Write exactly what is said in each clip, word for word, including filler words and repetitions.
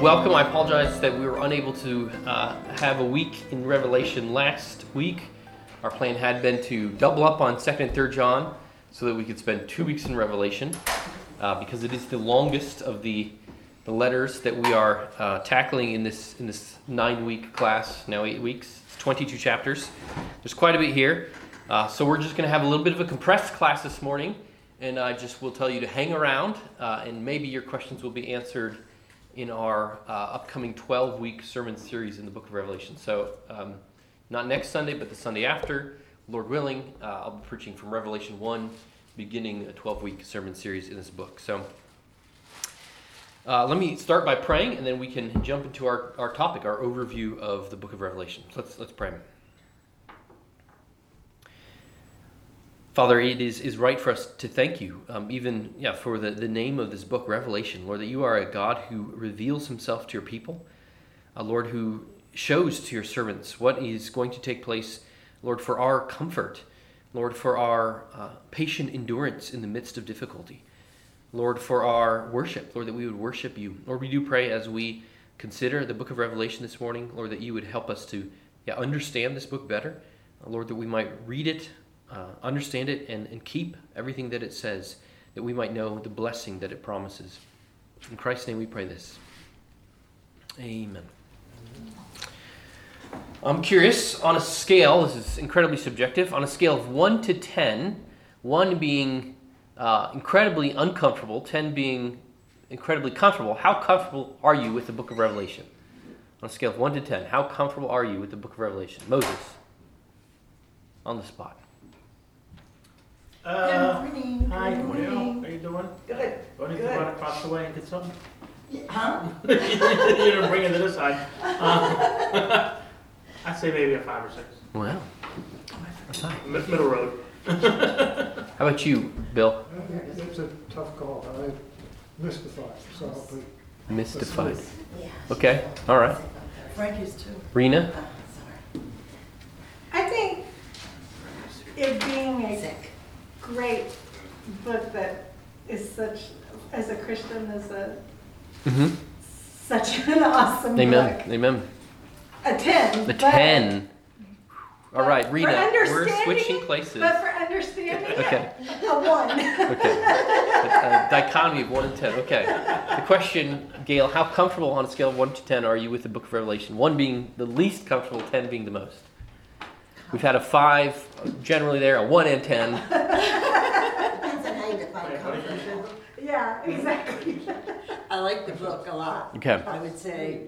welcome. I apologize that we were unable to uh, have a week in Revelation last week. Our plan had been to double up on second and third John so that we could spend two weeks in Revelation uh, because it is the longest of the, the letters that we are uh, tackling in this in this nine-week class, now eight weeks. It's twenty-two chapters. There's quite a bit here. Uh, so we're just going to have a little bit of a compressed class this morning, and I just will tell you to hang around, uh, and maybe your questions will be answered in our uh, upcoming twelve-week sermon series in the book of Revelation. So um, not next Sunday, but the Sunday after, Lord willing, uh, I'll be preaching from Revelation one, beginning a twelve-week sermon series in this book. So uh, let me start by praying, and then we can jump into our, our topic, our overview of the book of Revelation. So let's let's pray. Father, it is, is right for us to thank you, um, even yeah, for the, the name of this book, Revelation. Lord, that you are a God who reveals himself to your people. A Lord who shows to your servants what is going to take place, Lord, for our comfort. Lord, for our uh, patient endurance in the midst of difficulty. Lord, for our worship. Lord, that we would worship you. Lord, we do pray as we consider the book of Revelation this morning, Lord, that you would help us to yeah, understand this book better. Uh, Lord, that we might read it, Uh, understand it, and, and keep everything that it says, that we might know the blessing that it promises. In Christ's name we pray this. Amen. I'm curious, on a scale, this is incredibly subjective, on a scale of one to ten, one being uh, incredibly uncomfortable, ten being incredibly comfortable, how comfortable are you with the book of Revelation? On a scale of one to ten, how comfortable are you with the book of Revelation? Moses, on the spot. Uh, Good morning. hi, Good Gabriel. morning. How you doing? Good. Wanted to Good. run across the way and get something? Huh? You didn't bring it to this side. Uh, I'd say maybe a five or six. Wow. That's high. Mid- middle road. How about you, Bill? It's a tough call. I'm mystified, so I'll put Mystified. Yeah. Okay, all right. Frank is too. Rena? Uh, sorry. I think it being a Sick. great book that is such, as a Christian, is a Mm-hmm. such an awesome Amen. book. Amen. A ten. The but- ten. All but right, for Rena, we're understanding- switching places. But for understanding, Okay. a one. Okay. A, a dichotomy of one and ten. Okay. The question, Gail, how comfortable on a scale of one to ten are you with the book of Revelation? One being the least comfortable, ten being the most. We've had a five, generally there, a one and ten. Depends on how you define comfort. Yeah, exactly. I like the book a lot. Okay. I would say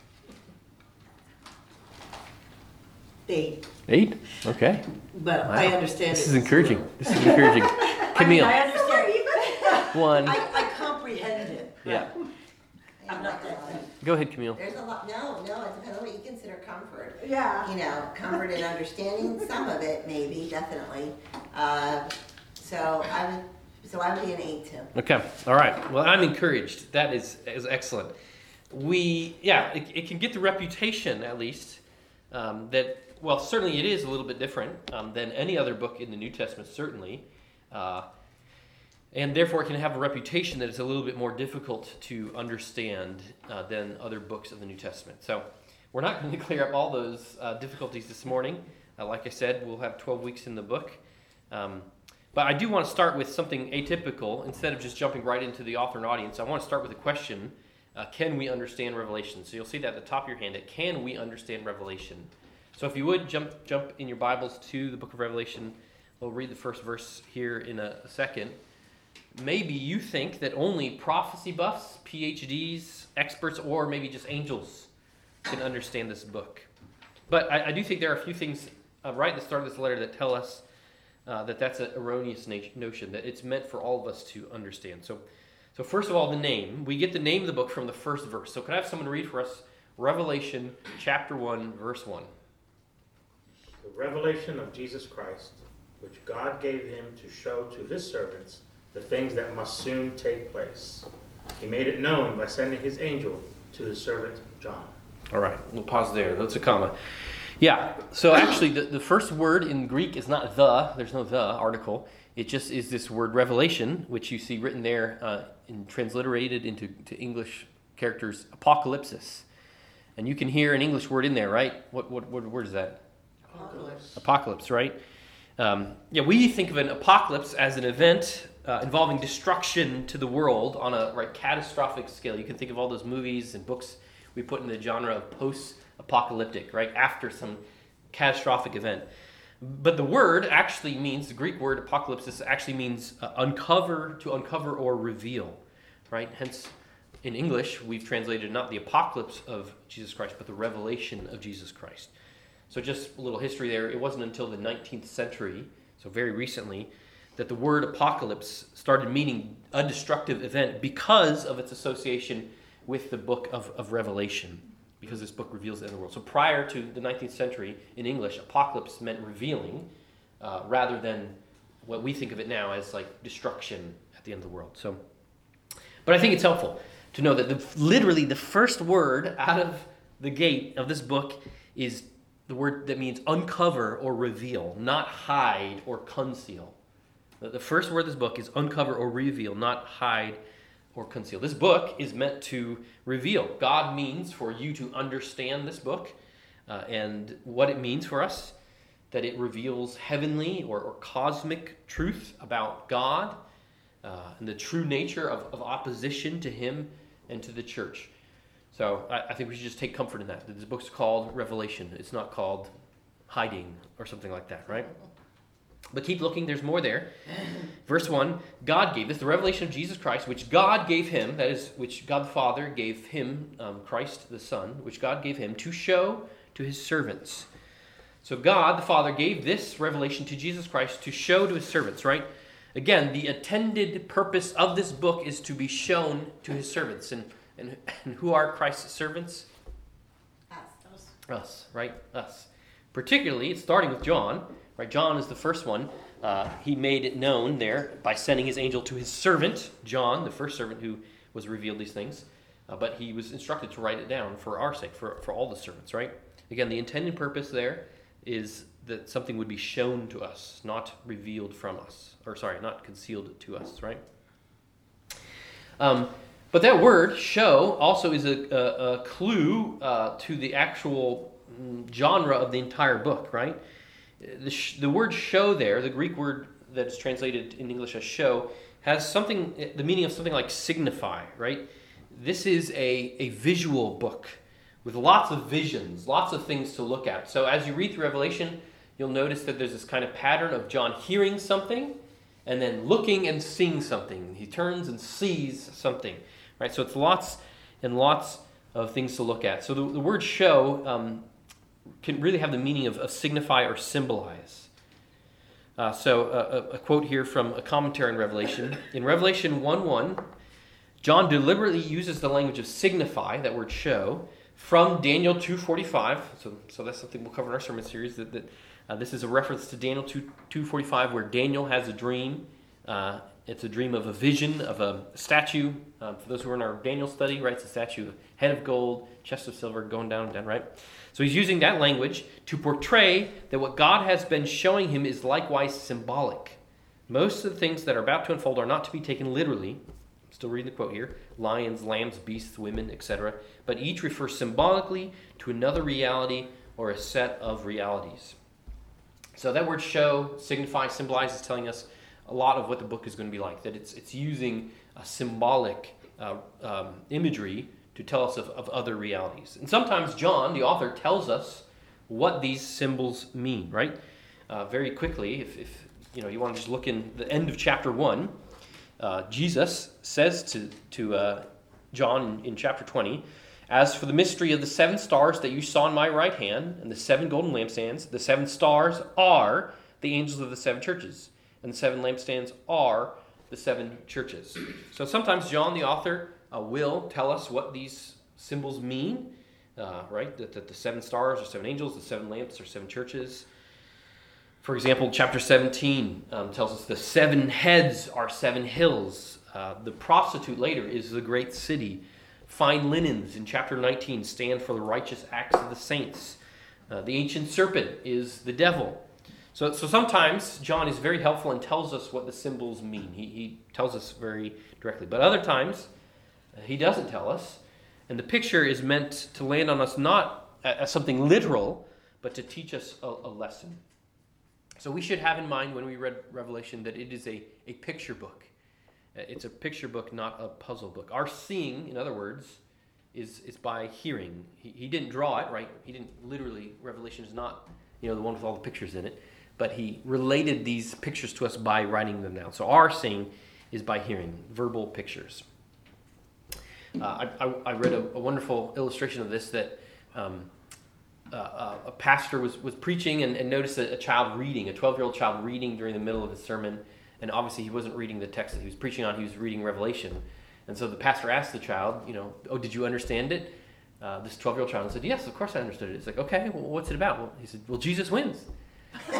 eight, Eight? Okay. but I Wow. understand This it. is encouraging. This is encouraging. I mean, I Camille, understand. one. I, I comprehend it. Yeah. I'm not that deep. Go ahead, Camille. There's a lot, no, no, it depends on what you consider comfort. Yeah. You know, comfort and understanding, some of it maybe, definitely. Uh, so I would, so I would be an eight too. Okay. All right. Well, I'm encouraged. That is is excellent. We, yeah, it, it can get the reputation, at least, um, that, well, certainly it is a little bit different um, than any other book in the New Testament, certainly. Uh, and therefore, it can have a reputation that it's a little bit more difficult to understand uh, than other books of the New Testament. So we're not going to clear up all those uh, difficulties this morning. Uh, like I said, we'll have twelve weeks in the book. Um, But I do want to start with something atypical. Instead of just jumping right into the author and audience, I want to start with a question. Uh, can we understand Revelation? So you'll see that at the top of your hand, that can we understand Revelation? So if you would, jump jump in your Bibles to the book of Revelation. We'll read the first verse here in a, a second. Maybe you think that only prophecy buffs, P H Ds, experts, or maybe just angels can understand this book. But I, I do think there are a few things uh, right at the start of this letter that tell us Uh, that that's an erroneous na- notion, that it's meant for all of us to understand. So, so first of all, the name. We get the name of the book from the first verse. So could I have someone read for us Revelation chapter one, verse one? The revelation of Jesus Christ, which God gave him to show to his servants the things that must soon take place. He made it known by sending his angel to his servant John. All right, we'll pause there. That's a comma. Yeah, so actually the, the first word in Greek is not the, there's no the article. It just is this word revelation, which you see written there uh, and transliterated into to English character's apocalypsis. And you can hear an English word in there, right? What what, what word is that? Apocalypse. Apocalypse, right? Um, yeah, we think of an apocalypse as an event uh, involving destruction to the world on a right catastrophic scale. You can think of all those movies and books we put in the genre of post-apocalyptic, right? After some catastrophic event. But the word actually means, the Greek word apocalypsis actually means uh, uncover, to uncover or reveal, right? Hence, in English, we've translated not the apocalypse of Jesus Christ, but the revelation of Jesus Christ. So just a little history there. It wasn't until the nineteenth century, so very recently, that the word apocalypse started meaning a destructive event because of its association with the book of, of Revelation, because this book reveals the end of the world. So prior to the nineteenth century, in English, apocalypse meant revealing, uh, rather than what we think of it now as like destruction at the end of the world. So, but I think it's helpful to know that the, literally the first word out of the gate of this book is the word that means uncover or reveal, not hide or conceal. The first word of this book is uncover or reveal, not hide or conceal. This book is meant to reveal. God means for you to understand this book uh, and what it means for us, that it reveals heavenly or, or cosmic truth about God uh, and the true nature of, of opposition to him and to the church. So I, I think we should just take comfort in that. This book's called Revelation. It's not called hiding or something like that, right? But keep looking, there's more there. Verse one, God gave this, the revelation of Jesus Christ, which God gave him, that is, which God the Father gave him, um, Christ the Son, which God gave him to show to his servants. So God the Father gave this revelation to Jesus Christ to show to his servants, right? Again, the intended purpose of this book is to be shown to his servants. And, and, and who are Christ's servants? Us. Us, right? Us. Particularly, it's starting with John. Right, John is the first one. Uh, he made it known there by sending his angel to his servant, John, the first servant who was revealed these things. Uh, but he was instructed to write it down for our sake, for, for all the servants, right? Again, the intended purpose there is that something would be shown to us, not revealed from us. Or sorry, not concealed to us, right? Um, but that word, show, also is a, a, a clue uh, to the actual genre of the entire book, right? The, sh- the word show there, the Greek word that is translated in English as show, has something, the meaning of something like signify, right? This is a, a visual book with lots of visions, lots of things to look at. So as you read through Revelation, you'll notice that there's this kind of pattern of John hearing something and then looking and seeing something. He turns and sees something, right? So it's lots and lots of things to look at. So the, the word show um, can really have the meaning of, of signify or symbolize. Uh, so uh, a, a quote here from a commentary on Revelation. In Revelation one one, John deliberately uses the language of signify, that word show, from Daniel two forty-five. So, so that's something we'll cover in our sermon series. That, that uh, this is a reference to Daniel two forty-five, where Daniel has a dream. Uh, it's a dream of a vision of a statue. Um, for those who are in our Daniel study, right, it's a statue, head of gold, chest of silver, going down and down, right? So he's using that language to portray that what God has been showing him is likewise symbolic. Most of the things that are about to unfold are not to be taken literally. I'm still reading the quote here. Lions, lambs, beasts, women, et cetera. But each refers symbolically to another reality or a set of realities. So that word show, signify, symbolize is telling us a lot of what the book is going to be like. That it's it's using a symbolic uh, um, imagery to tell us of, of other realities. And sometimes John, the author, tells us what these symbols mean, right? Uh, very quickly, if, if you know you want to just look in the end of chapter one, uh, Jesus says to, to uh, John in, in chapter twenty, "As for the mystery of the seven stars that you saw in my right hand, and the seven golden lampstands, the seven stars are the angels of the seven churches, and the seven lampstands are the seven churches." So sometimes John, the author, Uh, will tell us what these symbols mean, uh, right? That, that the seven stars are seven angels, the seven lamps are seven churches. For example, chapter seventeen um, tells us the seven heads are seven hills. Uh, the prostitute later is the great city. Fine linens in chapter nineteen stand for the righteous acts of the saints. Uh, the ancient serpent is the devil. So, so sometimes John is very helpful and tells us what the symbols mean. He, he tells us very directly. But other times, he doesn't tell us. And the picture is meant to land on us not as something literal, but to teach us a, a lesson. So we should have in mind when we read Revelation that it is a, a picture book. It's a picture book, not a puzzle book. Our seeing, in other words, is, is by hearing. He, he didn't draw it, right? He didn't literally, Revelation is not, you know, the one with all the pictures in it. But he related these pictures to us by writing them down. So our seeing is by hearing, verbal pictures. Uh, I, I, I read a, a wonderful illustration of this that um, uh, a pastor was, was preaching and, and noticed a, a child reading, a twelve-year-old child reading during the middle of his sermon. And obviously he wasn't reading the text that he was preaching on, he was reading Revelation. And so the pastor asked the child, you know, oh, did you understand it? Uh, this twelve-year-old child said, yes, of course I understood it. It's like, okay, well, what's it about? Well, he said, well, Jesus wins. So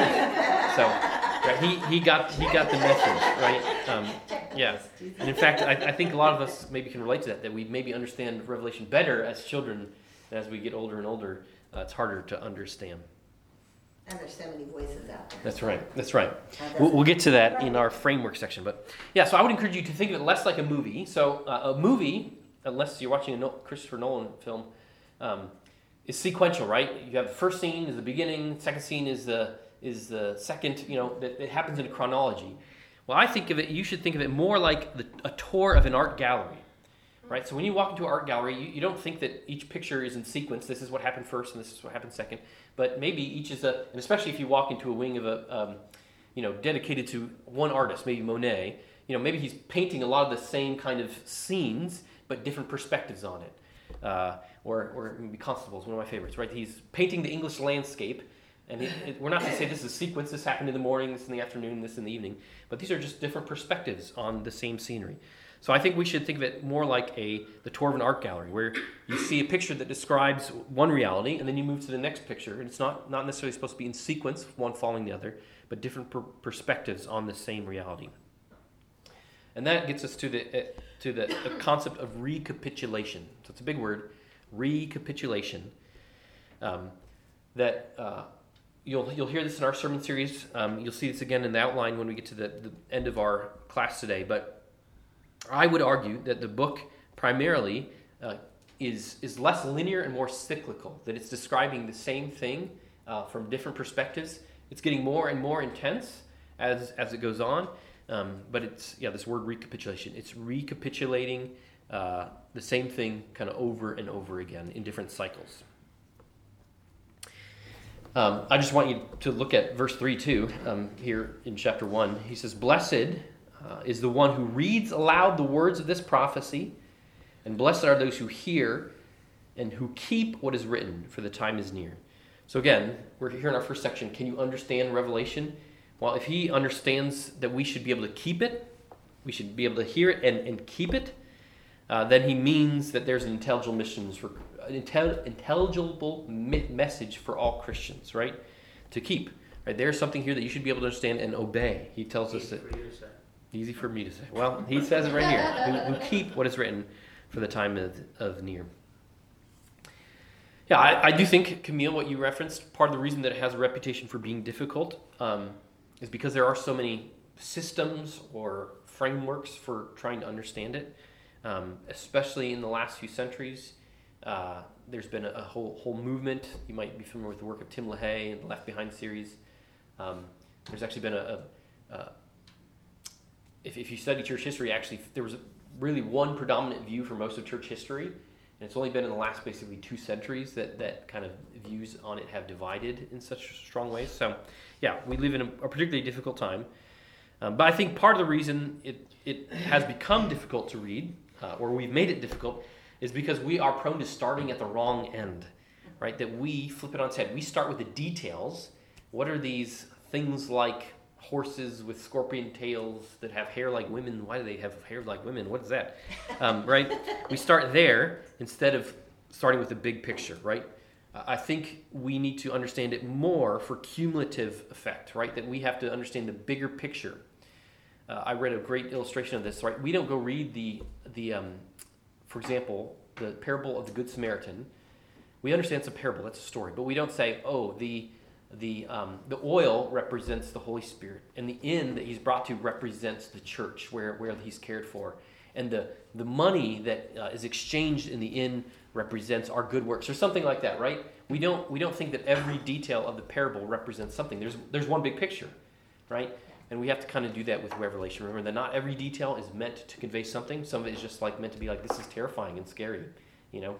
right, he, he got he got the message, right? Um, yeah. And in fact, I, I think a lot of us maybe can relate to that, that we maybe understand Revelation better as children, and as we get older and older, uh, it's harder to understand. And there's so many voices out there. That's right. That's right. We'll, we'll get to that in our framework section. But yeah, so I would encourage you to think of it less like a movie. So uh, a movie, unless you're watching a no- Christopher Nolan film, um, is sequential, right? You have the first scene is the beginning, second scene is the is the second. You know, that it happens in a chronology. Well, I think of it. You should think of it more like the, a tour of an art gallery. Right, so when you walk into an art gallery, you, you don't think that each picture is in sequence. This is what happened first, and this is what happened second. But maybe each is a, and especially if you walk into a wing of a, um, you know, dedicated to one artist, maybe Monet. You know, maybe he's painting a lot of the same kind of scenes, but different perspectives on it. Uh, or, or maybe Constable's one of my favorites. Right, he's painting the English landscape, and it, it, we're not going to say this is a sequence. This happened in the morning, this in the afternoon, this in the evening. But these are just different perspectives on the same scenery. So I think we should think of it more like a the tour of an art gallery, where you see a picture that describes one reality, and then you move to the next picture. And it's not, not necessarily supposed to be in sequence, one following the other, but different per- perspectives on the same reality. And that gets us to the uh, to the, the concept of recapitulation. So it's a big word, recapitulation. Um, that uh, you'll you'll hear this in our sermon series. Um, you'll see this again in the outline when we get to the, the end of our class today, but I would argue that the book primarily uh, is is less linear and more cyclical, that it's describing the same thing uh, from different perspectives. It's getting more and more intense as as it goes on, um, but it's, yeah, this word recapitulation. It's recapitulating uh, the same thing kind of over and over again in different cycles. Um, I just want you to look at verse three too, um, here in chapter one. He says, blessed Uh, is the one who reads aloud the words of this prophecy, and blessed are those who hear and who keep what is written, for the time is near. So again, we're here in our first section. Can you understand Revelation? Well, if he understands that we should be able to keep it, we should be able to hear it and, and keep it, uh, then he means that there's an intelligible mission for an intel, intelligible mi- message for all Christians, right? To keep. Right? There's something here that you should be able to understand and obey. He tells us that. Easy for me to say. Well, he says it right here. Who, who keep what is written, for the time of, of near. Yeah, I, I do think, Camille, what you referenced, part of the reason that it has a reputation for being difficult um, is because there are so many systems or frameworks for trying to understand it. Um, especially in the last few centuries, uh, there's been a, a whole whole movement. You might be familiar with the work of Tim LaHaye and the Left Behind series. Um, there's actually been a, a, a If, if you study church history, actually, there was really one predominant view for most of church history, and it's only been in the last basically two centuries that, that kind of views on it have divided in such strong ways. So, yeah, we live in a, a particularly difficult time. Um, but I think part of the reason it, it has become difficult to read, uh, or we've made it difficult, is because we are prone to starting at the wrong end, right? That we flip it on its head. We start with the details. What are these things like horses with scorpion tails that have hair like women? Why do they have hair like women? What is that? Um, right? We start there instead of starting with the big picture, right? Uh, I think we need to understand it more for cumulative effect, right? That we have to understand the bigger picture. Uh, I read a great illustration of this, right? We don't go read the, the um, for example, the parable of the Good Samaritan. We understand it's a parable, that's a story, but we don't say, oh, the The um, the oil represents the Holy Spirit, and the inn that he's brought to represents the church where, where he's cared for. and the, the money that uh, is exchanged in the inn represents our good works, or something like that, right? We don't we don't think that every detail of the parable represents something. There's there's one big picture, right? And we have to kind of do that with Revelation. Remember that not every detail is meant to convey something. Some of it is just like meant to be like, this is terrifying and scary, you know?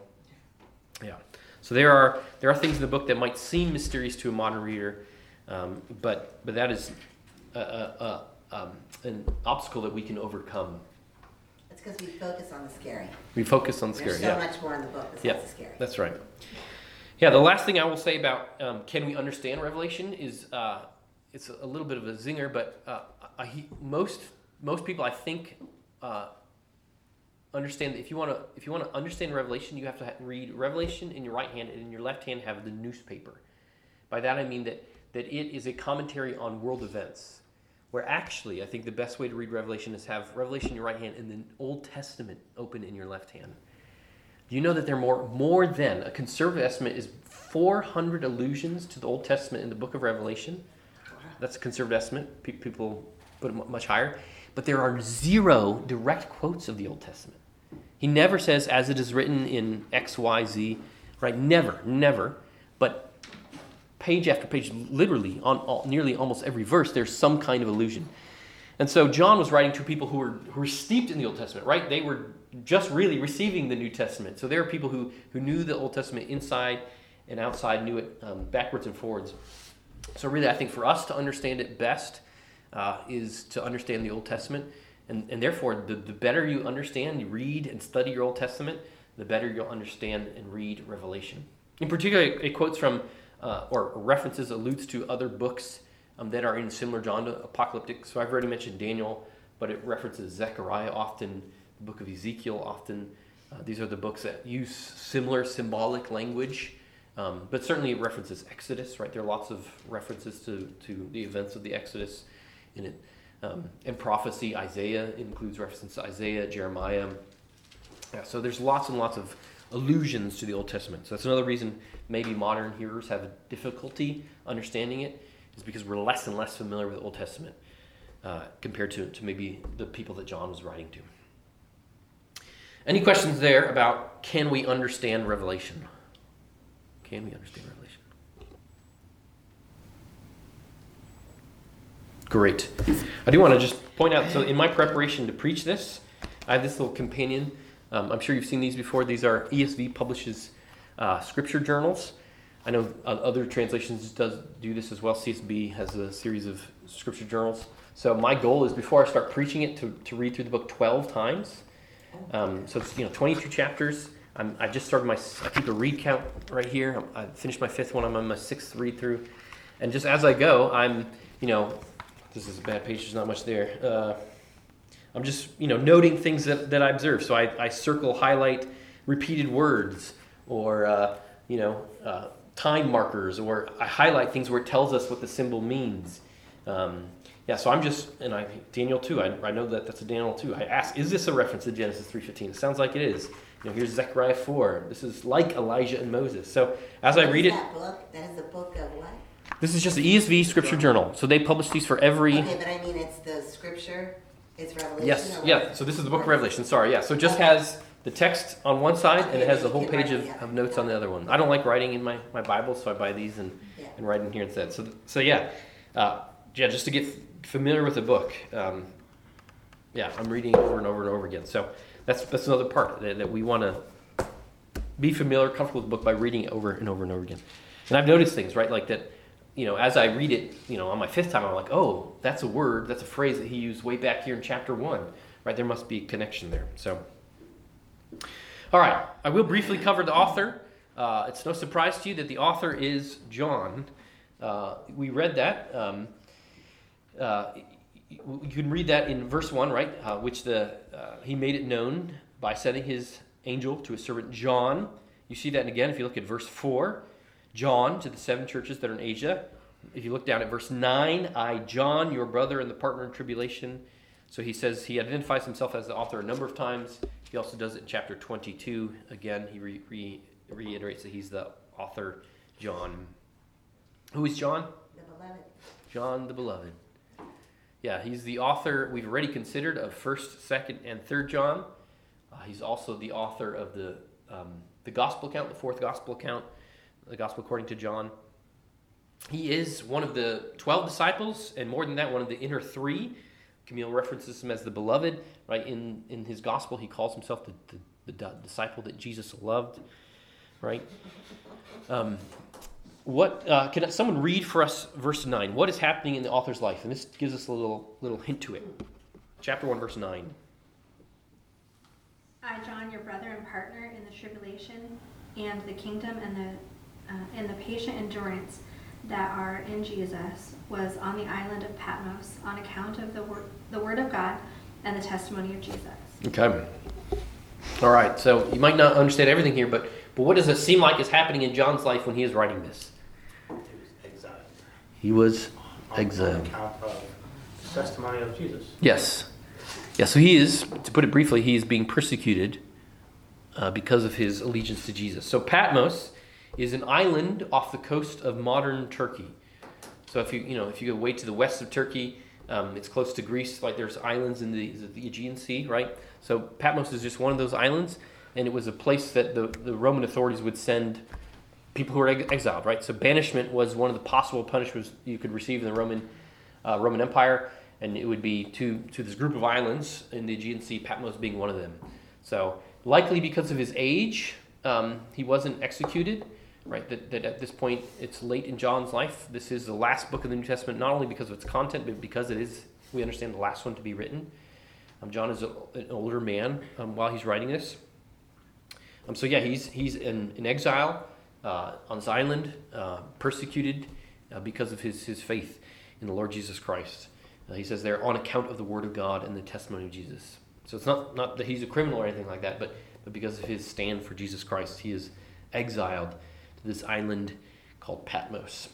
Yeah. So there are there are things in the book that might seem mysterious to a modern reader, um, but but that is a, a, a, um, an obstacle that we can overcome. It's because we focus on the scary. We focus on the scary. There's so yeah. much more in the book besides Yeah, the scary. that's right. Yeah, the last thing I will say about um, can we understand Revelation is uh, it's a little bit of a zinger, but uh, I, most most people I think uh, understand that if you want to if you want to understand Revelation, you have to ha- read Revelation in your right hand, and in your left hand have the newspaper. By that I mean that that it is a commentary on world events. Where actually, I think the best way to read Revelation is have Revelation in your right hand and the Old Testament open in your left hand. Do you know that there are more, more than, a conservative estimate is four hundred allusions to the Old Testament in the book of Revelation? That's a conservative estimate. Pe- people put it much higher. But there are zero direct quotes of the Old Testament. He never says, as it is written in X, Y, Z, right? Never, never. But page after page, literally on all, nearly almost every verse, there's some kind of allusion. And so John was writing to people who were who were steeped in the Old Testament, right? They were just really receiving the New Testament. So there are people who, who knew the Old Testament inside and outside, knew it um, backwards and forwards. So really, I think for us to understand it best uh, is to understand the Old Testament. And, and therefore, the, the better you understand, you read and study your Old Testament, the better you'll understand and read Revelation. In particular, it quotes from Uh, or references, alludes to other books um, that are in similar genre, apocalyptic. So I've already mentioned Daniel, but it references Zechariah often, the book of Ezekiel often. Uh, these are the books that use similar symbolic language, um, but certainly it references Exodus, right? There are lots of references to, to the events of the Exodus in it. Um, and prophecy, Isaiah includes references to Isaiah, Jeremiah. Yeah, so there's lots and lots of allusions to the Old Testament. So that's another reason maybe modern hearers have a difficulty understanding it, is because we're less and less familiar with the Old Testament uh, compared to, to maybe the people that John was writing to. Any questions there about can we understand Revelation? Can we understand Revelation? Great. I do want to just point out, so in my preparation to preach this, I have this little companion. Um, I'm sure you've seen these before. These are E S V publishes uh, scripture journals. I know uh, other translations does do this as well. C S B has a series of scripture journals. So my goal is before I start preaching it to, to read through the book twelve times. Um, so it's you know twenty-two chapters. I'm, I just started my, I keep a read count right here. I'm, I finished my fifth one. I'm on my sixth read through. And just as I go, I'm, you know, this is a bad page. There's not much there. Uh, I'm just, you know, noting things that, that I observe. So I, I circle, highlight repeated words or, uh, you know, uh, time markers, or I highlight things where it tells us what the symbol means. Um, yeah, so I'm just, and I Daniel two, I, I know that that's a Daniel two. I ask, is this a reference to Genesis three fifteen? It sounds like it is. You know, here's Zechariah four. This is like Elijah and Moses. So as I read it. That book? That is the book of what? This is just the E S V Scripture Journal. So they publish these for every... Okay, but I mean it's the scripture, it's Revelation? Yes, or yeah. what? So this is the book of Revelation. Sorry, yeah. So it just has the text on one side, and it has a whole page of, of notes on the other one. I don't like writing in my, my Bible, so I buy these and, Yeah. and write in here instead. So so yeah, uh, yeah. Just to get familiar with the book, um, yeah, I'm reading over and over and over again. So that's that's another part that, that we want to be familiar, comfortable with the book by reading it over and over and over again. And I've noticed things, right, like that. You know, as I read it, you know, on my fifth time, I'm like, oh, that's a word, that's a phrase that he used way back here in chapter one, right? There must be a connection there. So, all right, I will briefly cover the author. Uh, it's no surprise to you that the author is John. Uh, we read that. Um, uh, you can read that in verse one, right? Uh, which the uh, he made it known by sending his angel to his servant John. You see that again if you look at verse four. John, to the seven churches that are in Asia. If you look down at verse nine, I, John, your brother and the partner in tribulation. So he says he identifies himself as the author a number of times. He also does it in chapter twenty-two. Again, he re- re- reiterates that he's the author, John. Who is John? The beloved. John the Beloved. Yeah, he's the author we've already considered of First, Second, and Third John. Uh, he's also the author of the um, the Gospel account, the fourth Gospel account, the Gospel according to John. He is one of the twelve disciples, and more than that, one of the inner three. Camille references him as the beloved. Right in in his Gospel, he calls himself the, the, the disciple that Jesus loved. Right. Um, What uh, can someone read for us verse nine? What is happening in the author's life? And this gives us a little little hint to it. Chapter one, verse nine. I, John, your brother and partner in the tribulation and the kingdom and the uh, and the patient endurance that are in Jesus, was on the island of Patmos on account of the word the word of God and the testimony of Jesus. Okay. All right. So you might not understand everything here, but but what does it seem like is happening in John's life when he is writing this? He was exiled. On account of the testimony of Jesus. Yes. Yeah, so he is, to put it briefly, he is being persecuted uh, because of his allegiance to Jesus. So Patmos is an island off the coast of modern Turkey. So if you you know if you go way to the west of Turkey, um, it's close to Greece. Like there's islands in the, the Aegean Sea, right? So Patmos is just one of those islands, and it was a place that the, the Roman authorities would send people who were exiled, right? So banishment was one of the possible punishments you could receive in the Roman uh, Roman Empire, and it would be to, to this group of islands in the Aegean Sea, Patmos being one of them. So likely because of his age, um, he wasn't executed, right? That, that at this point, it's late in John's life. This is the last book of the New Testament, not only because of its content, but because it is, we understand, the last one to be written. Um, John is a, an older man um, while he's writing this. Um, so yeah, he's he's in, in exile. Uh, on this island, uh, persecuted uh, because of his, his faith in the Lord Jesus Christ. Uh, he says there, on account of the word of God and the testimony of Jesus. So it's not, not that he's a criminal or anything like that, but, but because of his stand for Jesus Christ, he is exiled to this island called Patmos.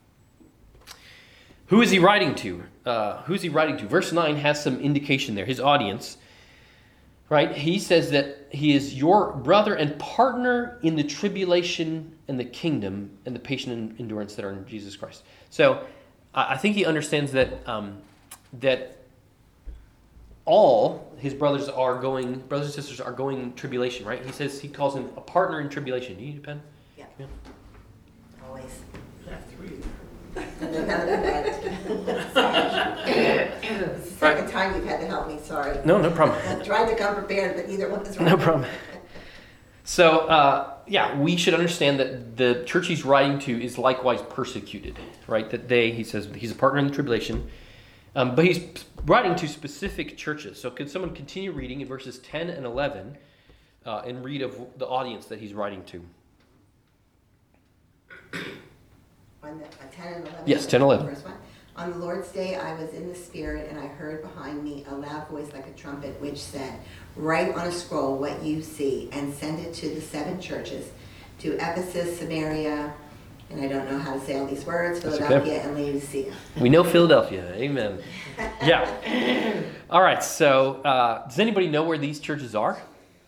Who is he writing to? Uh, who is he writing to? Verse nine has some indication there. His audience. Right? He says that he is your brother and partner in the tribulation and the kingdom and the patient endurance that are in Jesus Christ. So uh, I think he understands that um, that all his brothers are going, brothers and sisters are going tribulation, right? He says he calls him a partner in tribulation. Do you need a pen? Yeah. yeah. Always. I have three. It's the second time you've had to help me, sorry. No, no problem. I tried to come prepared, but either one is right. No problem. So, uh, yeah, we should understand that the church he's writing to is likewise persecuted, right? That they, he says, he's a partner in the tribulation, um, but he's writing to specific churches. So could someone continue reading in verses ten and eleven uh, and read of the audience that he's writing to? On the, uh, ten and eleven? Yes, ten and eleven. First one. On the Lord's day I was in the Spirit, and I heard behind me a loud voice like a trumpet, which said, write on a scroll what you see, and send it to the seven churches, to Ephesus, Samaria, and I don't know how to say all these words, Philadelphia, okay. and Laodicea. We know Philadelphia. Amen. Yeah. All right, so uh, does anybody know where these churches are?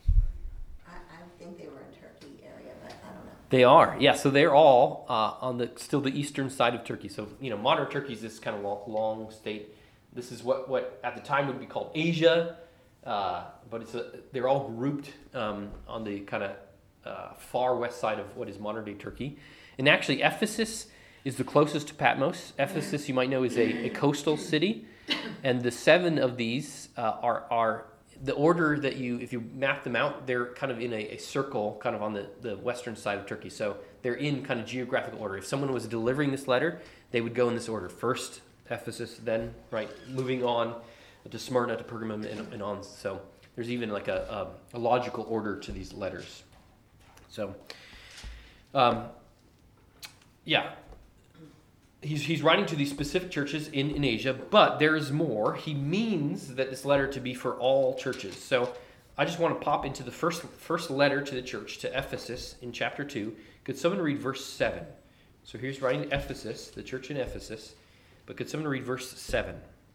They are, yeah. So they're all uh, on the still the eastern side of Turkey. So you know, modern Turkey is this kind of long, long state. This is what, what at the time would be called Asia, uh, but it's a, they're all grouped um, on the kind of uh, far west side of what is modern day Turkey. And actually, Ephesus is the closest to Patmos. Ephesus, you might know, is a, a coastal city, and the seven of these uh, are are. The order that you, if you map them out, they're kind of in a, a circle, kind of on the, the western side of Turkey. So they're in kind of geographical order. If someone was delivering this letter, they would go in this order. First Ephesus, then, right, moving on to Smyrna, to Pergamum, and, and on. So there's even like a, a, a logical order to these letters. So, um, yeah. He's he's writing to these specific churches in, in Asia, but there is more. He means that this letter to be for all churches. So I just want to pop into the first first letter to the church, to Ephesus, in chapter two. Could someone read verse seven? So here's writing to Ephesus, the church in Ephesus. But could someone read verse seven?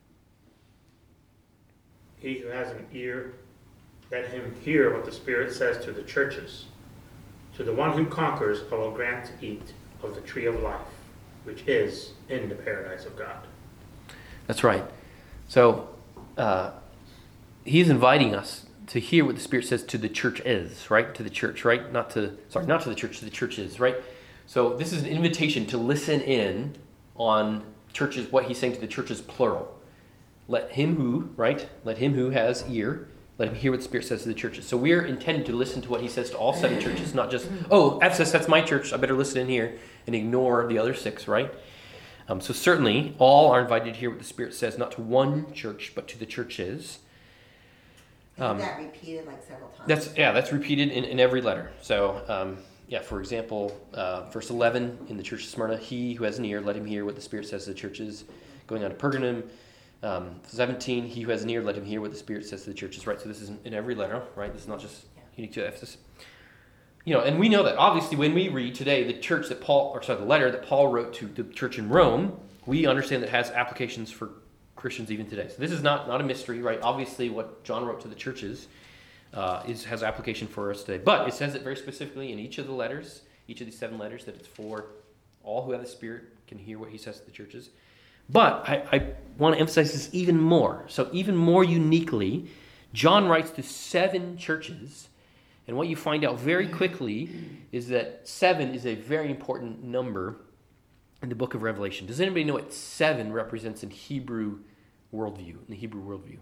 He who has an ear, let him hear what the Spirit says to the churches. To the one who conquers, I will grant to eat of the tree of life, which is in the paradise of God. That's right. So uh, he's inviting us to hear what the Spirit says to the church is, right? To the church, right? Not to, sorry, not to the church, to the church is, right? So this is an invitation to listen in on churches, what he's saying to the churches, plural. Let him who, right? Let him who has ear, let him hear what the Spirit says to the churches. So we're intended to listen to what he says to all seven churches, not just, oh, Ephesus, that's my church, I better listen in here, and ignore the other six, right? Um, so certainly, all are invited to hear what the Spirit says, not to one church, but to the churches. Um, that repeated like several times. That's yeah, that's repeated in, in every letter. So um, yeah, for example, uh, verse eleven in the church of Smyrna, he who has an ear, let him hear what the Spirit says to the churches. Going on to Pergamum, um, seventeen, he who has an ear, let him hear what the Spirit says to the churches. Right. So this is in every letter. Right. This is not just unique to Ephesus. You know, and we know that obviously when we read today the church that Paul, or sorry, the letter that Paul wrote to the church in Rome, we understand that it has applications for Christians even today. So this is not, not a mystery, right? Obviously what John wrote to the churches uh, is has application for us today. But it says it very specifically in each of the letters, each of these seven letters, that it's for all who have the Spirit can hear what he says to the churches. But I, I want to emphasize this even more. So even more uniquely, John writes to seven churches. And what you find out very quickly is that seven is a very important number in the book of Revelation. Does anybody know what seven represents in Hebrew worldview, in the Hebrew worldview?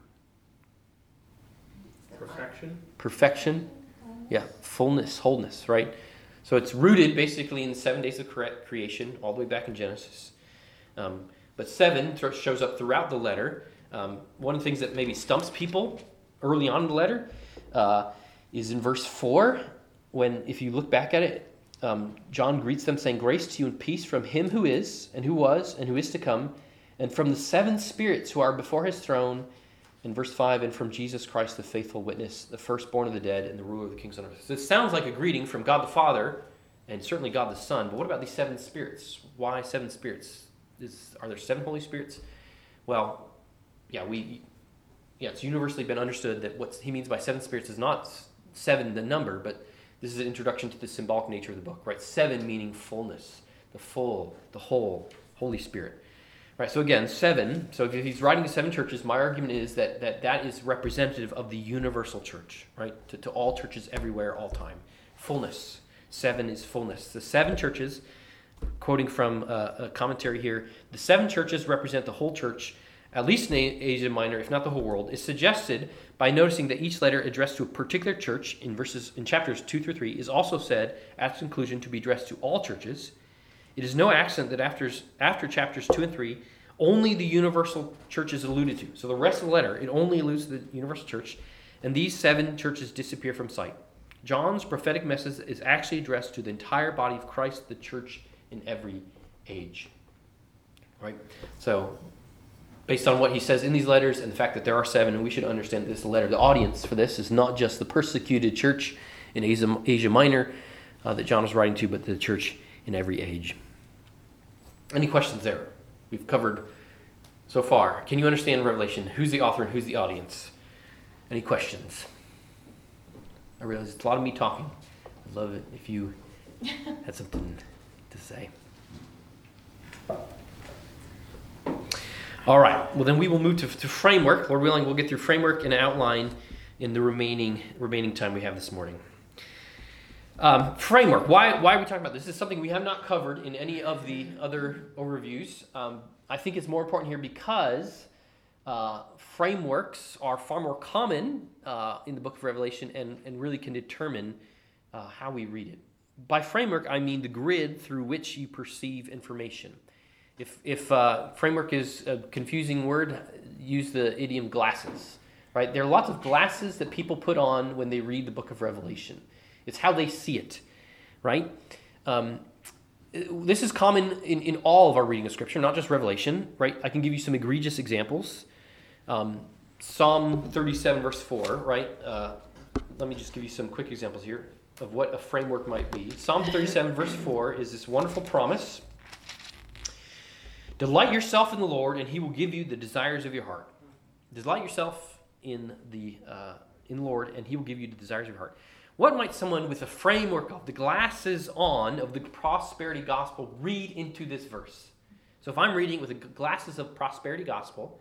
Perfection. Perfection. Yeah, fullness, wholeness, right? So it's rooted basically in the seven days of creation, all the way back in Genesis. Um, but seven shows up throughout the letter. Um, one of the things that maybe stumps people early on in the letter uh, is in verse four, when, if you look back at it, um, John greets them saying, grace to you and peace from him who is, and who was, and who is to come, and from the seven spirits who are before his throne, in verse five, and from Jesus Christ, the faithful witness, the firstborn of the dead, and the ruler of the kings on earth. So it sounds like a greeting from God the Father, and certainly God the Son, but what about these seven spirits? Why seven spirits? Is, are there seven Holy Spirits? Well, yeah, we, yeah, it's universally been understood that what he means by seven spirits is not seven, the number, but this is an introduction to the symbolic nature of the book, right? Seven meaning fullness, the full, the whole, Holy Spirit. Right, so again, seven. So if he's writing to seven churches, my argument is that that, that is representative of the universal church, right? To, to all churches everywhere, all time. Fullness. Seven is fullness. The seven churches, quoting from uh, a commentary here, the seven churches represent the whole church, at least in Asia Minor, if not the whole world, is suggested by noticing that each letter addressed to a particular church in verses in chapters two through three is also said at its conclusion to be addressed to all churches. It is no accident that after, after chapters two and three, only the universal church is alluded to. So the rest of the letter, it only alludes to the universal church, and these seven churches disappear from sight. John's prophetic message is actually addressed to the entire body of Christ, the church in every age. Right? So, based on what he says in these letters and the fact that there are seven, we should understand this letter. The audience for this is not just the persecuted church in Asia, Asia Minor uh, that John was writing to, but the church in every age. Any questions there? We've covered so far. Can you understand Revelation? Who's the author and who's the audience? Any questions? I realize it's a lot of me talking. I'd love it if you had something to say. All right. Well, then we will move to, to framework. Lord willing, we'll get through framework and outline in the remaining remaining time we have this morning. Um, framework. Why, why are we talking about this? This is something we have not covered in any of the other overviews. Um, I think it's more important here because uh, frameworks are far more common uh, in the book of Revelation and, and really can determine uh, how we read it. By framework, I mean the grid through which you perceive information. If, if uh, framework is a confusing word, use the idiom glasses. Right? There are lots of glasses that people put on when they read the book of Revelation. It's how they see it, right? Um, this is common in, in all of our reading of Scripture, not just Revelation, right? I can give you some egregious examples. Um, Psalm thirty-seven, verse four, right? Uh, let me just give you some quick examples here of what a framework might be. Psalm thirty-seven, verse four is this wonderful promise. Delight yourself in the Lord, and he will give you the desires of your heart. Delight yourself in the uh, in the Lord, and he will give you the desires of your heart. What might someone with a framework of the glasses on of the prosperity gospel read into this verse? So if I'm reading with the glasses of prosperity gospel,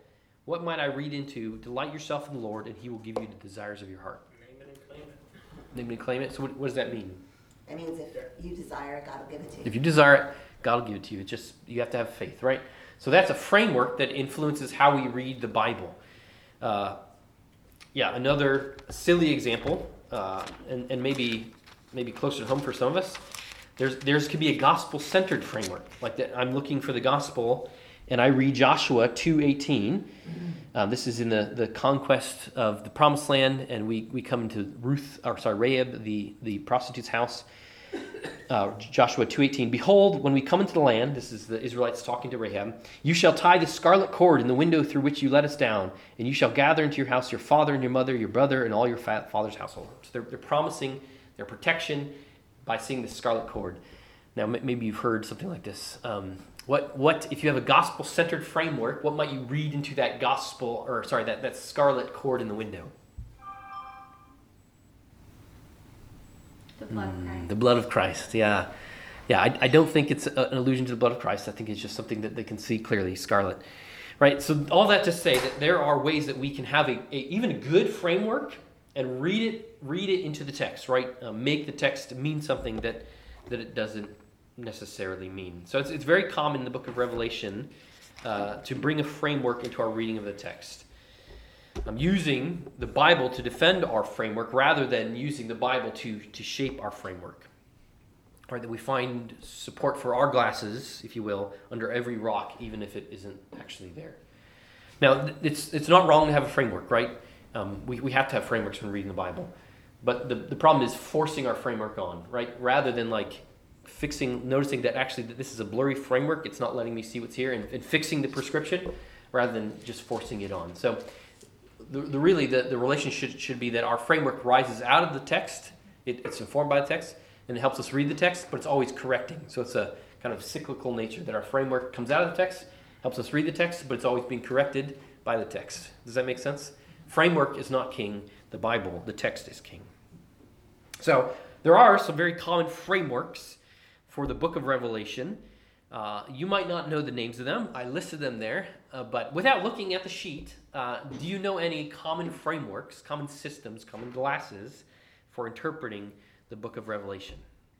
What might I read into? Delight yourself in the Lord, and he will give you the desires of your heart. Name it and claim it. Name it and claim it. So what, what does that mean? That means if you desire it, God will give it to you. If you desire it, God will give it to you. It's just, you have to have faith, right? So that's a framework that influences how we read the Bible. Uh, yeah, another silly example, uh, and, and maybe maybe closer to home for some of us, there's there's could be a gospel-centered framework. Like that, I'm looking for the gospel, and I read Joshua two eighteen. Uh, this is in the, the conquest of the Promised Land, and we, we come into Ruth, or sorry, Rahab, the, the prostitute's house. Uh, Joshua two eighteen. Behold, when we come into the land, this is the Israelites talking to Rahab, you shall tie the scarlet cord in the window through which you let us down, and you shall gather into your house your father and your mother, your brother, and all your fa- father's household. So they're, they're promising their protection by seeing the scarlet cord. Now, m- maybe you've heard something like this. Um, what, what, if you have a gospel-centered framework, what might you read into that gospel, or sorry, that, that scarlet cord in the window? The blood of Mm, Christ. the blood of Christ, yeah. Yeah, I, I don't think it's a, an allusion to the blood of Christ. I think it's just something that they can see clearly, scarlet. Right, so all that to say that there are ways that we can have a, a even a good framework and read it read it into the text, right? Uh, make the text mean something that that it doesn't necessarily mean. So it's it's very common in the book of Revelation uh, to bring a framework into our reading of the text. I'm using the Bible to defend our framework rather than using the Bible to, to shape our framework. Right, that we find support for our glasses, if you will, under every rock, even if it isn't actually there. Now, it's it's not wrong to have a framework, right? Um, we, we have to have frameworks when reading the Bible. But the, the problem is forcing our framework on, right? Rather than like fixing, noticing that actually that this is a blurry framework, it's not letting me see what's here, and, and fixing the prescription rather than just forcing it on. So the, the really the, the relationship should, should be that our framework rises out of the text, it, it's informed by the text, and it helps us read the text, but it's always correcting. So it's a kind of cyclical nature that our framework comes out of the text, helps us read the text, but it's always being corrected by the text. Does that make sense? Framework is not king. The Bible, the text is king. So there are some very common frameworks for the book of Revelation. Uh, you might not know the names of them. I listed them there. Uh, but without looking at the sheet, uh, do you know any common frameworks, common systems, common glasses for interpreting the book of Revelation?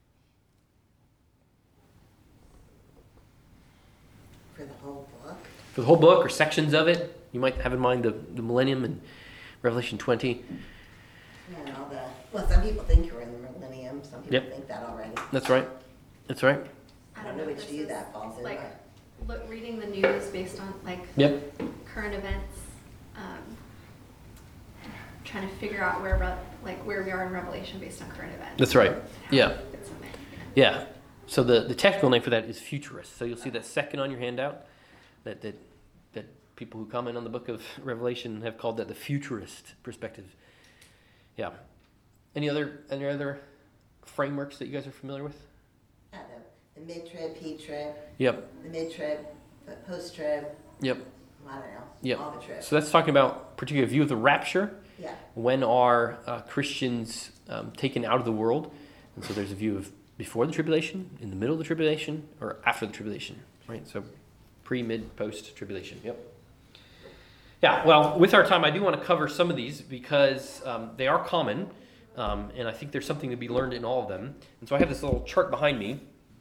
For the whole book? For the whole book or sections of it? You might have in mind the, the millennium and Revelation twenty. You know, the, well, some people think you're in the millennium. Some people Yep. think that already. That's right. That's right. I don't know if which this view is, that falls in. Like, but- look, reading the news based on like Yep. current events, um, trying to figure out where Re- like where we are in Revelation based on current events. That's right. Yeah. Fit something. Yeah. So the, the technical name for that is futurist. So you'll see that second on your handout that that that people who comment on the book of Revelation have called that the futurist perspective. Yeah. Any other any other frameworks that you guys are familiar with? Yeah, the, the mid-trib, P-trib, Yep. the mid-trib, the post-trib, Yep. I don't know, Yep. all the tribs. So that's talking about particular view of the rapture. Yeah. When are uh, Christians um, taken out of the world? And so there's a view of before the tribulation, in the middle of the tribulation, or after the tribulation, right? So pre, mid, post tribulation. Yep. Yeah, well, with our time, I do want to cover some of these because um, they are common, um, and I think there's something to be learned in all of them. And so I have this little chart behind me.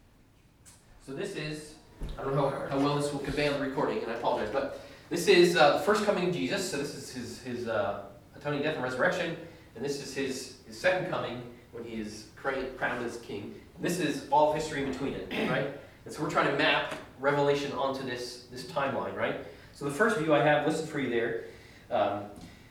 So this is, I don't know how, how well this will convey on the recording, and I apologize, but this is uh, the first coming of Jesus. So this is his, his uh, atoning death and resurrection, and this is his, his second coming when he is crowned as king. And this is all of history in between it, right? And so we're trying to map Revelation onto this, this timeline, right? So the first view I have listed for you there um,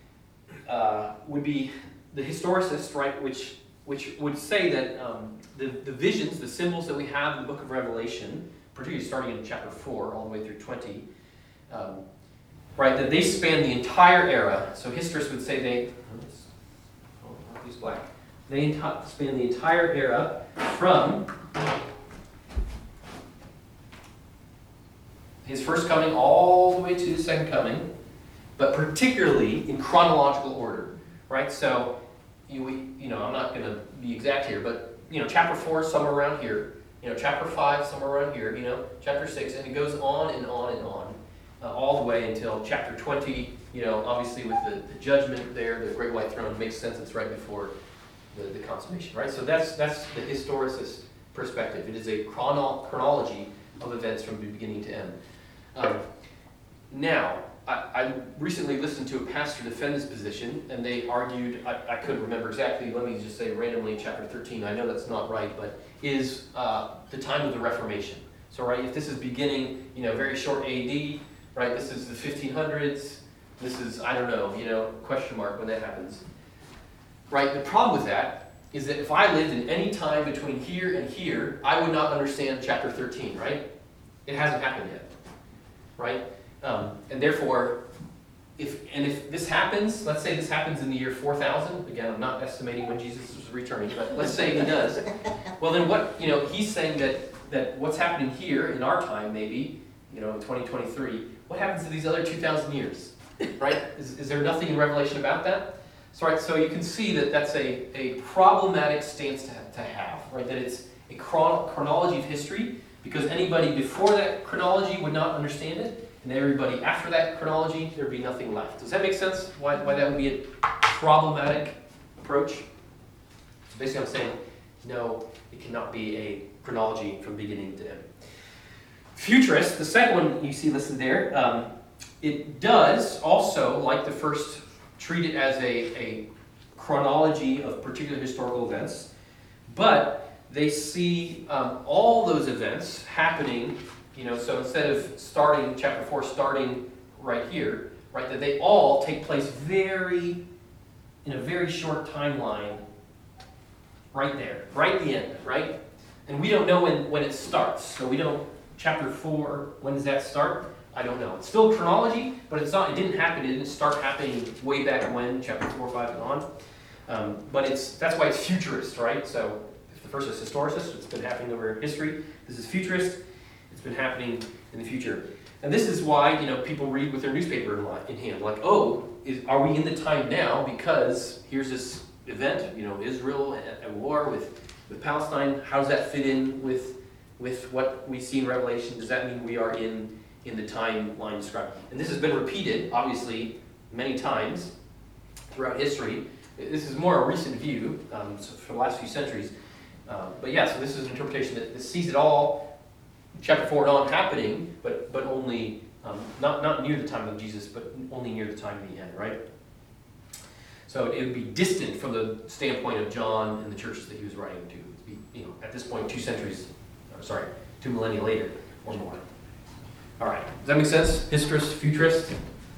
uh, would be the historicist, right, which which would say that um, the, the visions, the symbols that we have in the book of Revelation, particularly starting in chapter four all the way through twenty, um, right, that they span the entire era. So historists would say they, oh, I'll use black, they enti- span the entire era from his first coming all the way to the second coming, but particularly in chronological order, right? So, you you know, I'm not going to be exact here, but, you know, chapter four, somewhere around here, you know, chapter five, somewhere around here, you know, chapter six, and it goes on and on and on. uh, all the way until chapter twenty. You know, obviously with the, the judgment there, the great white throne makes sense. It's right before the, the consummation, right? So that's that's the historicist perspective. It is a chrono- chronology of events from beginning to end. Um, now, I, I recently listened to a pastor defend this position, and they argued, I, I couldn't remember exactly, let me just say randomly, chapter thirteen, I know that's not right, but is uh, the time of the Reformation. So, right, if this is beginning, you know, very short A D, right, this is the fifteen hundreds, this is, I don't know, you know, question mark when that happens. Right, the problem with that is that if I lived in any time between here and here, I would not understand chapter thirteen, right? It hasn't happened yet, right? Um, and therefore, if and if this happens, let's say this happens in the year four thousand, again, I'm not estimating when Jesus is returning, but let's say he does, well then what, you know, he's saying that, that what's happening here in our time, maybe, you know, in twenty twenty-three, what happens to these other two thousand years, right? Is, is there nothing in Revelation about that? So, right, so you can see that that's a, a problematic stance to, to have, right? That it's a chron- chronology of history, because anybody before that chronology would not understand it, and everybody after that chronology, there'd be nothing left. Does that make sense? Why, why that would be a problematic approach? So basically I'm saying, no, it cannot be a chronology from beginning to end. Futurist, the second one you see listed there, um, it does also, like the first, treat it as a, a chronology of particular historical events, but they see um, all those events happening, you know, so instead of starting, chapter four starting right here, right, that they all take place very, in a very short timeline, right there, right at the end, right? And we don't know when, when it starts, so we don't, chapter four, when does that start? I don't know. It's still chronology, but it's not, it didn't happen, it didn't start happening way back when, chapter four, five, and on. Um, but it's, that's why it's futurist, right? So, if the first is historicist, it's been happening over history. This is futurist, it's been happening in the future. And this is why, you know, people read with their newspaper in, in hand, like, oh, is, are we in the time now because here's this event, you know, Israel at, at war with, with Palestine, how does that fit in with, with what we see in Revelation? Does that mean we are in in the timeline described? And this has been repeated, obviously, many times throughout history. This is more a recent view um, so for the last few centuries. Uh, but yeah, so this is an interpretation that, that sees it all, chapter four and on, happening, but but only, um, not, not near the time of Jesus, but only near the time of the end, right? So it would be distant from the standpoint of John and the churches that he was writing to. It would be, you know, at this point, two centuries, or sorry, two millennia later or more. All right, does that make sense? Historist, futurist.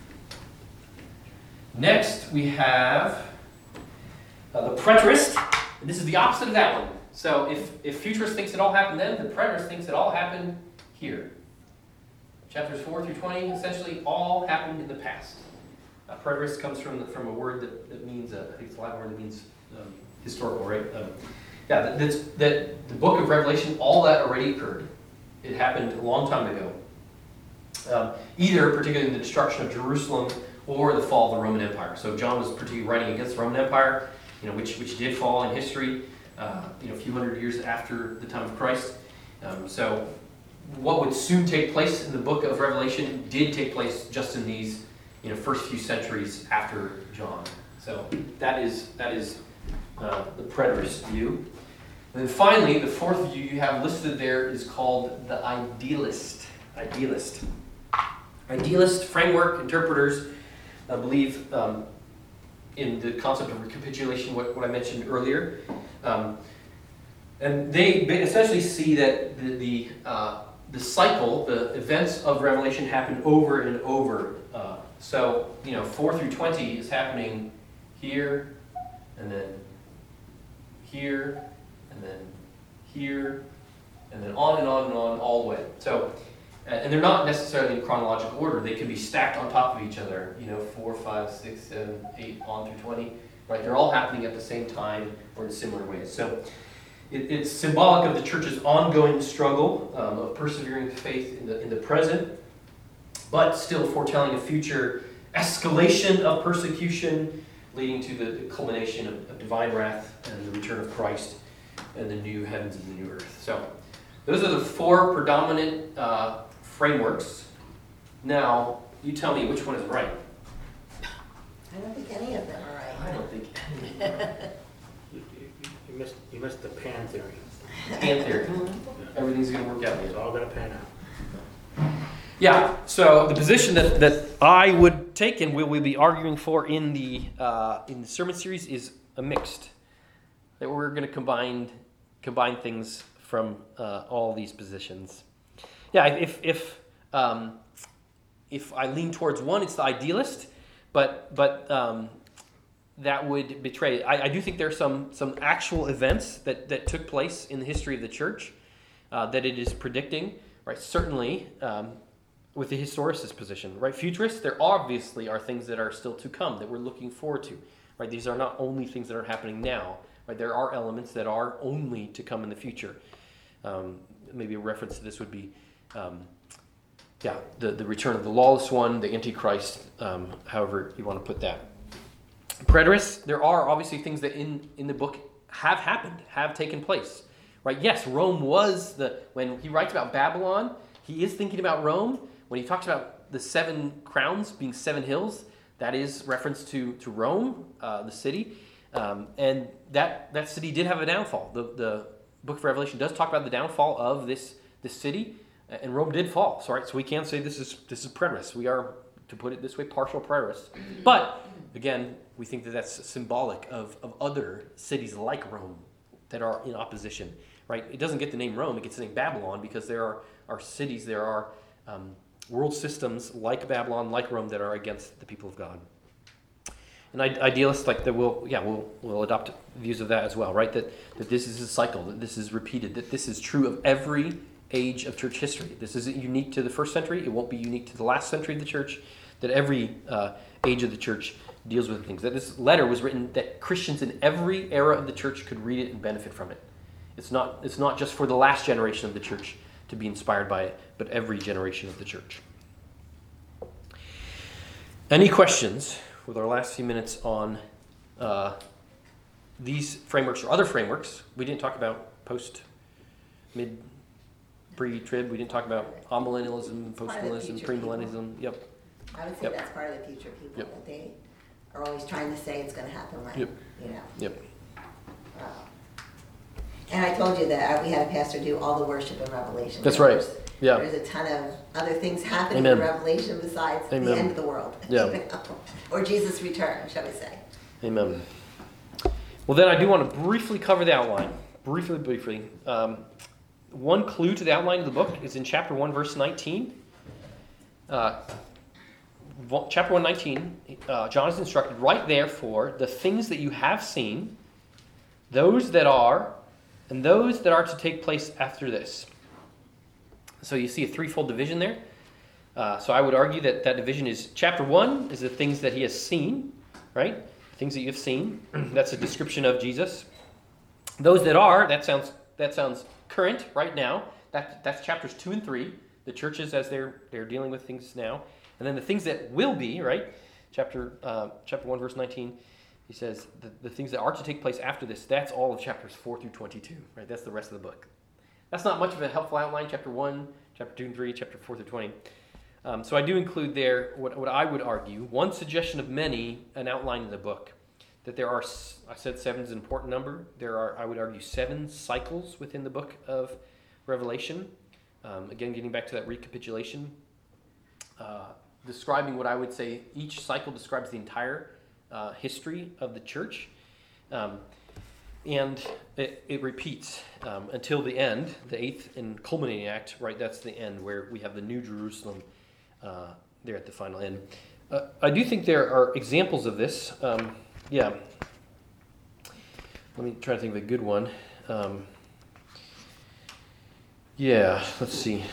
Next, we have uh, the preterist. And this is the opposite of that one. So if, if futurist thinks it all happened then, the preterist thinks it all happened here. Chapters four through twenty, essentially all happened in the past. Uh, preterist comes from the, from a word that, that means, uh, I think it's a Latin word that means um, historical, right? Um, yeah, that, that's, that the book of Revelation, all that already occurred. It happened a long time ago. Um, either particularly in the destruction of Jerusalem or the fall of the Roman Empire. So John was particularly writing against the Roman Empire, you know, which which did fall in history, uh, you know, a few hundred years after the time of Christ. Um, so what would soon take place in the book of Revelation did take place just in these, you know, first few centuries after John. So that is that is uh, the preterist view. And then finally, the fourth view you have listed there is called the idealist. Idealist. Idealist framework interpreters uh, believe um, in the concept of recapitulation, what, what I mentioned earlier. Um, and they essentially see that the the, uh, the cycle, the events of Revelation happen over and over. Uh, so, you know, four through twenty is happening here, and then here, and then here, and then on and on and on all the way. So, and they're not necessarily in chronological order. They can be stacked on top of each other, you know, four, five, six, seven, eight, on through twenty. Right? They're all happening at the same time or in similar ways. So it, it's symbolic of the church's ongoing struggle um, of persevering faith in the in the present, but still foretelling a future escalation of persecution, leading to the, the culmination of, of divine wrath and the return of Christ and the new heavens and the new earth. So those are the four predominant uh, frameworks Now, you tell me which one is right. I don't think any of them are I right. don't think any of them are right. You, you, you missed, you missed the pan theory. Pan theory. Everything's going to work out. It's all gonna pan out. Yeah, so the position that, that I would take and we will be arguing for in the uh, in the sermon series is a mixed. That we're going to combine combine things from uh, all these positions. Yeah, if if um, if I lean towards one, it's the idealist, but but um, that would betray. I, I do think there are some some actual events that, that took place in the history of the church uh, that it is predicting. Right, certainly. Um, With the historicist position, right? Futurists, there obviously are things that are still to come that we're looking forward to, right? These are not only things that are happening now, right? There are elements that are only to come in the future. Um, maybe a reference to this would be, um, yeah, the, the return of the lawless one, the Antichrist, um, however you want to put that. Preterists, there are obviously things that in, in the book have happened, have taken place, right? Yes, Rome was the, when he writes about Babylon, he is thinking about Rome. When he talks about the seven crowns being seven hills, that is reference to, to Rome, uh, the city. Um, and that, that city did have a downfall. The, the book of Revelation does talk about the downfall of this, this city, and Rome did fall. So, right, so we can say this is this is preterist. We are, to put it this way, partial preterists. But, again, we think that that's symbolic of, of other cities like Rome that are in opposition. Right? It doesn't get the name Rome, it gets the name Babylon because there are, are cities, there are um, world systems like Babylon, like Rome, that are against the people of God. And idealists like that will, yeah, will will adopt views of that as well, right? That that this is a cycle, that this is repeated, that this is true of every age of church history. This isn't unique to the first century. It won't be unique to the last century of the church. That every uh, age of the church deals with things. That this letter was written that Christians in every era of the church could read it and benefit from it. It's not it's not just for the last generation of the church to be inspired by it, but every generation of the church. Any questions with our last few minutes on uh, these frameworks or other frameworks? We didn't talk about post, mid, pre-trib. We didn't talk about amillennialism, post-millennialism, premillennialism. Yep. I would say Yep. that's part of the future people, Yep. that they are always trying to say it's going to happen when, Yep. you know. Yep. Uh, And I told you that we had a pastor do all the worship in Revelation. That's right. There's- Yeah. There's a ton of other things happening Amen. in Revelation besides Amen. the end of the world. Yeah. you know, or Jesus' return, shall we say. Amen. Well, then I do want to briefly cover the outline. Briefly, briefly. Um, one clue to the outline of the book is in chapter one, verse nineteen. Uh, chapter one, nineteen, uh, John is instructed, write therefore the things that you have seen, those that are, and those that are to take place after this. So you see a threefold division there. Uh, so I would argue that that division is chapter one is the things that he has seen, right? Things that you have seen. That's a description of Jesus. Those that are, that sounds that sounds current right now. That that's chapters two and three. The churches as they're they're dealing with things now, and then the things that will be, right? Chapter uh, chapter one, verse nineteen. He says the, the things that are to take place after this. That's all of chapters four through twenty-two, right? That's the rest of the book. That's not much of a helpful outline, chapter one, chapter two and three, chapter four through twenty. Um, so I do include there what, what I would argue, one suggestion of many, an outline in the book, that there are, I said seven is an important number. There are, I would argue, seven cycles within the book of Revelation. Um, again, getting back to that recapitulation, uh, describing what I would say each cycle describes the entire uh, history of the church. Um, And it, it repeats um, until the end, the eighth and culminating act, right? That's the end where we have the New Jerusalem uh, there at the final end. Uh, I do think there are examples of this. Um, yeah. Let me try to think of a good one. Um, yeah, let's see.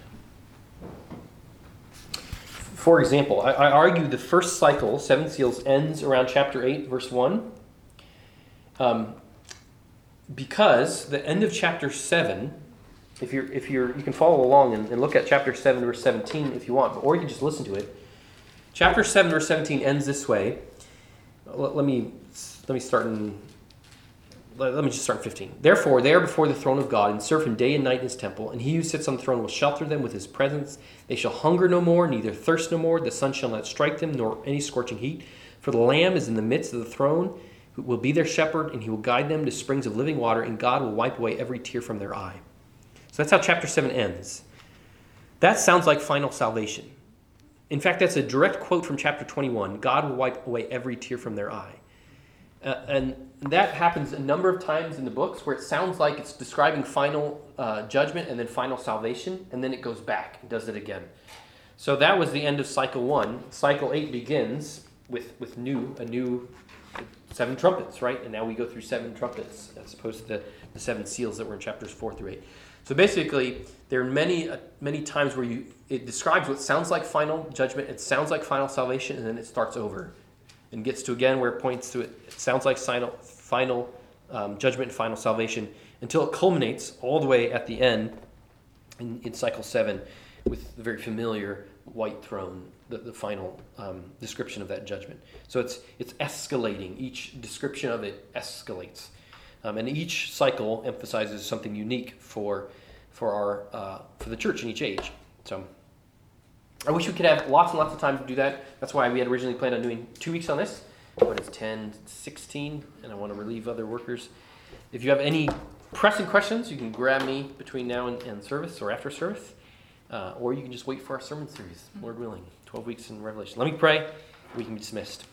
For example, I, I argue the first cycle, seven seals, ends around chapter eight, verse one. Um, Because the end of chapter seven, if you're if you're you can follow along and, and look at chapter seven, verse seventeen if you want, or you can just listen to it. Chapter seven, verse seventeen ends this way. Let, let me let me start in let, let me just start fifteen. Therefore, they are before the throne of God and serve him day and night in his temple, and he who sits on the throne will shelter them with his presence. They shall hunger no more, neither thirst no more. The sun shall not strike them, nor any scorching heat. For the Lamb is in the midst of the throne, who will be their shepherd, and he will guide them to springs of living water, and God will wipe away every tear from their eye. So that's how chapter seven ends. That sounds like final salvation. In fact, that's a direct quote from chapter twenty-one. God will wipe away every tear from their eye. Uh, and that happens a number of times in the books where it sounds like it's describing final uh, judgment and then final salvation, and then it goes back and does it again. So that was the end of cycle one. Cycle eight begins with, with new a new seven trumpets, right? And now we go through seven trumpets as opposed to the, the seven seals that were in chapters four through eight. So basically, there are many uh, many times where you it describes what sounds like final judgment, it sounds like final salvation, and then it starts over and gets to again where it points to it. It sounds like final, final um, judgment and final salvation until it culminates all the way at the end in, in cycle seven with the very familiar white throne, the, the final um, description of that judgment. So it's it's escalating. Each description of it escalates. Um, and each cycle emphasizes something unique for for our uh, for the church in each age. So I wish we could have lots and lots of time to do that. That's why we had originally planned on doing two weeks on this, but it's ten sixteen, and I want to relieve other workers. If you have any pressing questions, you can grab me between now and, and service or after service, uh, or you can just wait for our sermon series, Lord willing, twelve weeks in Revelation. Let me pray. We can be dismissed.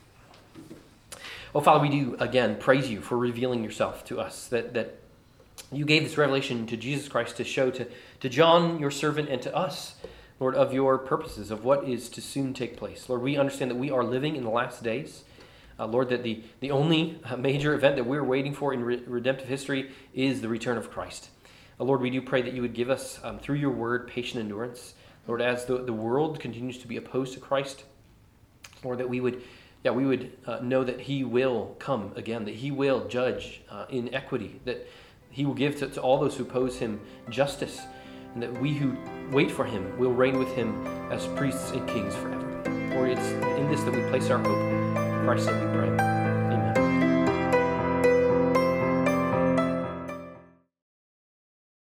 Oh, Father, we do, again, praise you for revealing yourself to us, that, that you gave this revelation to Jesus Christ to show to, to John, your servant, and to us, Lord, of your purposes, of what is to soon take place. Lord, we understand that we are living in the last days. Uh, Lord, that the, the only major event that we're waiting for in re- redemptive history is the return of Christ. Uh, Lord, we do pray that you would give us, um, through your word, patient endurance. Lord, as the, the world continues to be opposed to Christ, Lord, that we would... Yeah, we would uh, know that he will come again, that he will judge uh, in equity, that he will give to, to all those who oppose him justice, and that we who wait for him will reign with him as priests and kings forever. Lord, it's in this that we place our hope. In Christ's name we pray.